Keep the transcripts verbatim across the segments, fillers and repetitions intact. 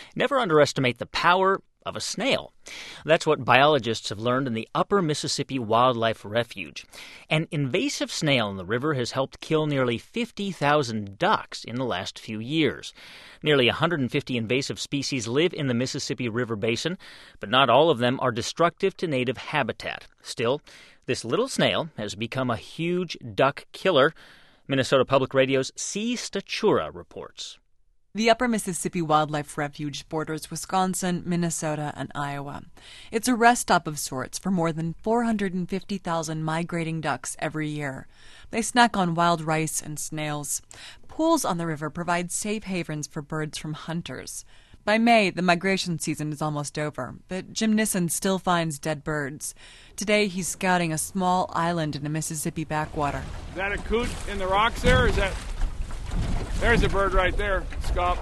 Never underestimate the power of a snail. That's what biologists have learned in the Upper Mississippi Wildlife Refuge. An invasive snail in the river has helped kill nearly fifty thousand ducks in the last few years. Nearly one hundred fifty invasive species live in the Mississippi River Basin, but not all of them are destructive to native habitat. Still, this little snail has become a huge duck killer. Minnesota Public Radio's C. Stachura reports. The Upper Mississippi Wildlife Refuge borders Wisconsin, Minnesota, and Iowa. It's a rest stop of sorts for more than four hundred fifty thousand migrating ducks every year. They snack on wild rice and snails. Pools on the river provide safe havens for birds from hunters. By May, the migration season is almost over, but Jim Nissen still finds dead birds. Today, he's scouting a small island in the Mississippi backwater. Is that a coot in the rocks there? Or is that... There's a bird right there, Scott.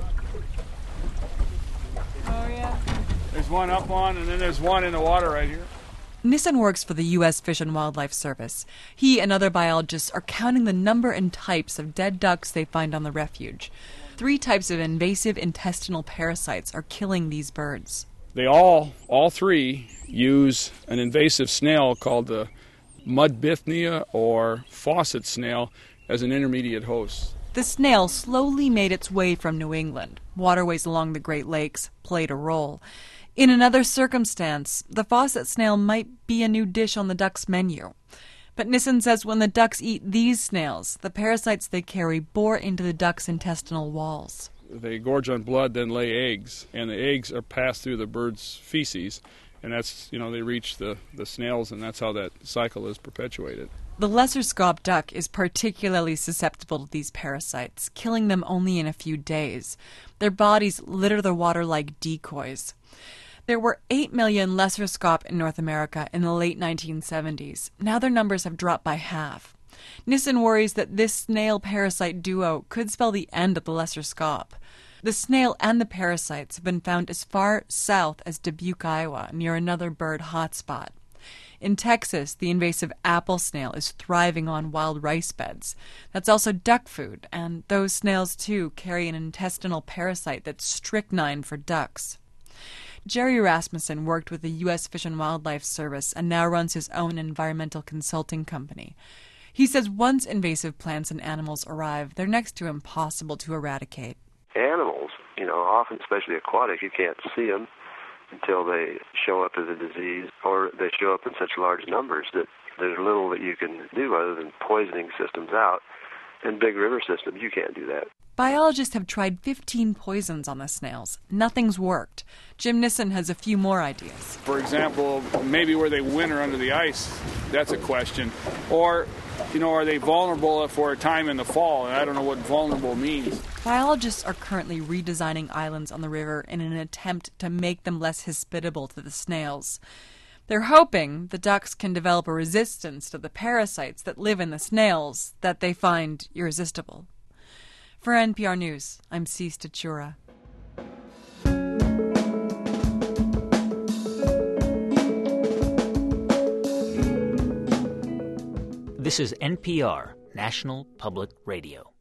Oh, yeah. There's one up on, and then there's one in the water right here. Nissen works for the U S Fish and Wildlife Service. He and other biologists are counting the number and types of dead ducks they find on the refuge. Three types of invasive intestinal parasites are killing these birds. They all, all three, use an invasive snail called the Mudbithnia or faucet snail as an intermediate host. The snail slowly made its way from New England. Waterways along the Great Lakes played a role. In another circumstance, the faucet snail might be a new dish on the duck's menu. But Nissen says when the ducks eat these snails, the parasites they carry bore into the duck's intestinal walls. They gorge on blood, then lay eggs, and the eggs are passed through the bird's feces, and that's, you know, they reach the, the snails, and that's how that cycle is perpetuated. The lesser scaup duck is particularly susceptible to these parasites, killing them only in a few days. Their bodies litter the water like decoys. There were eight million lesser scaup in North America in the late nineteen seventies. Now their numbers have dropped by half. Nissen worries that this snail-parasite duo could spell the end of the lesser scaup. The snail and the parasites have been found as far south as Dubuque, Iowa, near another bird hotspot. In Texas, the invasive apple snail is thriving on wild rice beds. That's also duck food, and those snails, too, carry an intestinal parasite that's strychnine for ducks. Jerry Rasmussen worked with the U S Fish and Wildlife Service and now runs his own environmental consulting company. He says once invasive plants and animals arrive, they're next to impossible to eradicate. Animals, you know, often, especially aquatic, you can't see them until they show up as a disease, or they show up in such large numbers that there's little that you can do other than poisoning systems out. In big river systems, you can't do that. Biologists have tried fifteen poisons on the snails. Nothing's worked. Jim Nissen has a few more ideas. For example, maybe where they winter under the ice, that's a question. Or, you know, are they vulnerable for a time in the fall? And I don't know what vulnerable means. Biologists are currently redesigning islands on the river in an attempt to make them less hospitable to the snails. They're hoping the ducks can develop a resistance to the parasites that live in the snails that they find irresistible. For N P R News, I'm C. Stachura. This is N P R, National Public Radio.